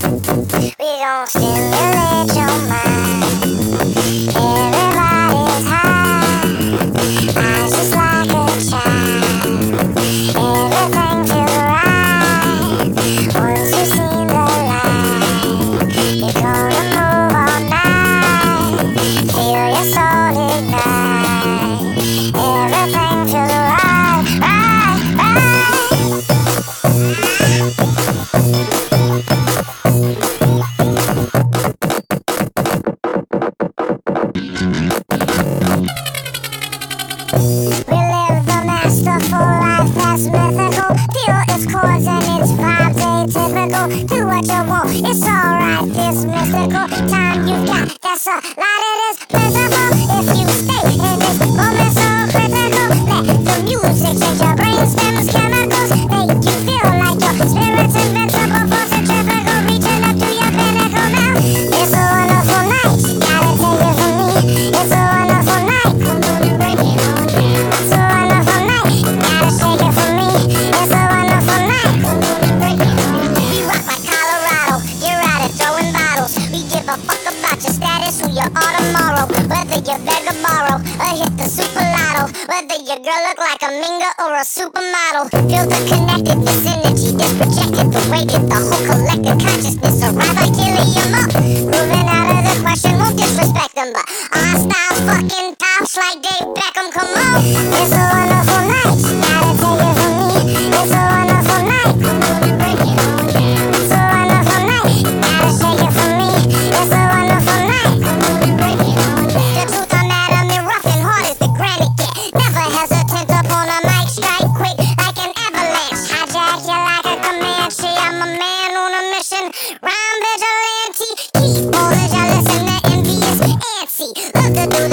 We gon' stimulate your mind. Everybody's high, eyes just like a child. Everything feels right once you've seen the light. You're gonna move all night, feel your soul ignite. Everything feels right, right, right. We live the masterful life that's mythical. Feel its chords and its vibes atypical. Do what you want, it's alright, this mystical time you've got. That's a lot, it is plentiful. If you stay in this moment so critical, let the music change your brain stems, chemicals. Make you feel like your spirit's invincible. For centrifugal, reaching up to your pinnacle now. It's a wonderful night, gotta take it from me. It's a wonderful night, come on and break it on down. It's a wonderful night, gotta shake it for me. It's a wonderful night, come on and break it on down. We rock like Colorado, you're out at throwing bottles. We give a fuck about your status, who you are tomorrow. Whether you beg or borrow, or hit the super lotto. Whether your girl look like a minga or a supermodel. Feel the connectedness, energy is projected. The way that the whole collective consciousness arrive like helium up. Moving out of the question, won't disrespect them, but our style's fucking tops like Dave Beckham, come on. It's a wonderful night, gotta take it from me. It's a wonderful night, come on and break it on down. It's a wonderful night, gotta shake it for me. It's a wonderful night, come on and break it on down. The truth on that, I'm rough and hard as the granite get. Never hesitant upon a mic, strike quick like an avalanche. Hijack you like a Comanche. I'm a man on a mission, rhyme vigilante. Keep all the jealous and the envious antsy. Love to do